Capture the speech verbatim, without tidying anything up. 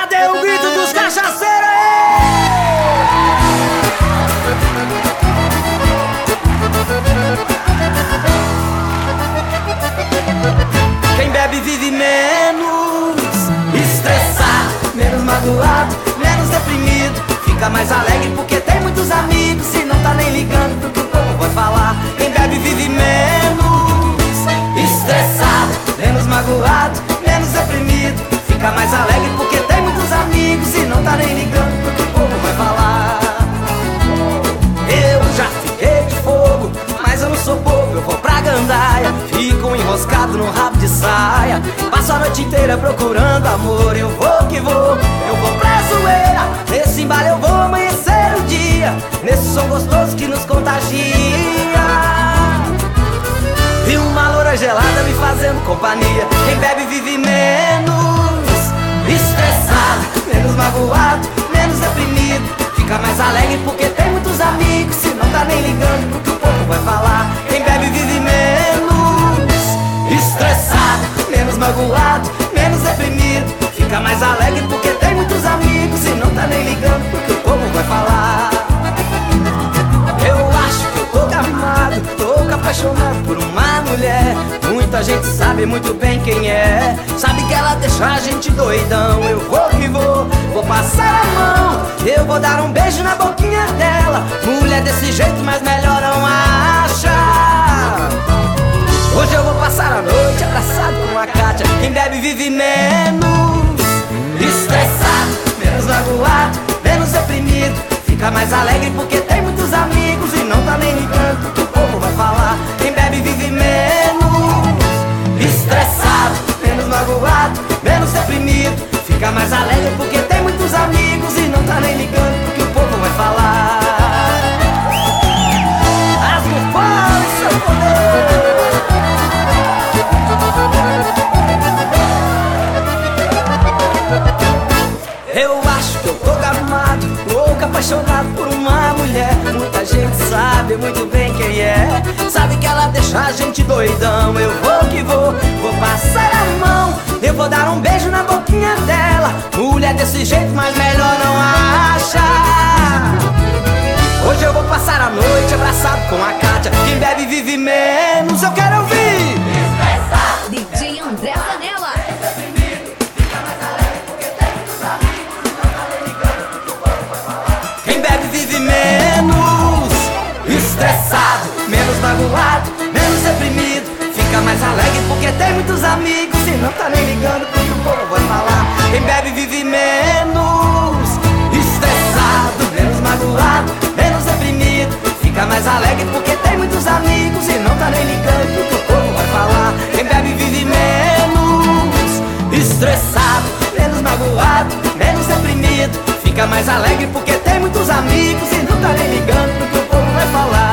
Cadê o grito dos cachaceiros? Quem bebe vive menos estressado, menos magoado, menos deprimido, fica mais alegre porque tem muitos amigos e não tá nem ligando pro que o povo vai falar. Quem bebe vive menos estressado, menos magoado, menos deprimido, fica mais alegre porque tem muitos amigos e não tá nem ligando pro que o povo vai falar. Eu já fiquei de fogo, mas eu não sou bobo, eu vou pra gandaia, fico enroscado no rabo de saia, passo a noite inteira procurando amor. Eu vou que vou, eu vou pra zoeira, nesse embalo eu vou amanhecer o dia, nesse som gostoso que nos contagia. E uma loura gelada me fazendo companhia. Quem bebe vive menos estressado, menos magoado, menos deprimido, fica mais alegre porque tem muitos amigos e não tá nem ligando pro que o povo vai falar. Quem bebe vive menos estressado, menos magoado, menos deprimido, fica mais alegre porque tem muitos amigos e não tá nem ligando pro que o povo vai falar. Eu acho que eu tô gamado, tô apaixonado por uma mulher. Muita gente sabe muito bem quem é, sabe que ela deixa a gente doidão. Eu vou que vou, vou passar a mão, eu vou dar um beijo na boquinha dela. Mulher desse jeito, mas melhor não acha. Hoje eu vou passar a noite abraçado com a Kátia. Quem bebe vive menos estressado, menos magoado, menos deprimido, fica mais alegre porque tem muitos amigos e não tá nem ligando o que o povo vai falar. Quem bebe vive menos estressado, menos magoado, menos deprimido, fica mais alegre porque tem muitos amigos e não tá nem ligando o que o povo vai falar. Rasgue fora o seu poder. Eu acho que eu tô gamado, louco, apaixonado por uma mulher. Muita gente sabe muito bem quem é, sabe que ela deixa a gente doidão. Eu vou que vou, vou passar a mão, eu vou dar um beijo na boquinha dela. Mulher desse jeito, mas melhor não acha. Hoje eu vou passar a noite abraçado com a Kátia. Quem bebe vive menos, eu quero ouvir D J André Zanella. Quem bebe vive menos estressado, menos magoado, menos deprimido, fica mais alegre porque tem muitos amigos e não tá nem ligando pro que o povo vai falar. Quem bebe vive menos estressado, menos magoado, menos deprimido, fica mais alegre porque tem muitos amigos e não tá nem ligando pro que o povo vai falar. Quem bebe vive menos estressado, menos magoado, menos deprimido, fica mais alegre porque tem muitos amigos e não tá nem ligando pro que o povo vai falar.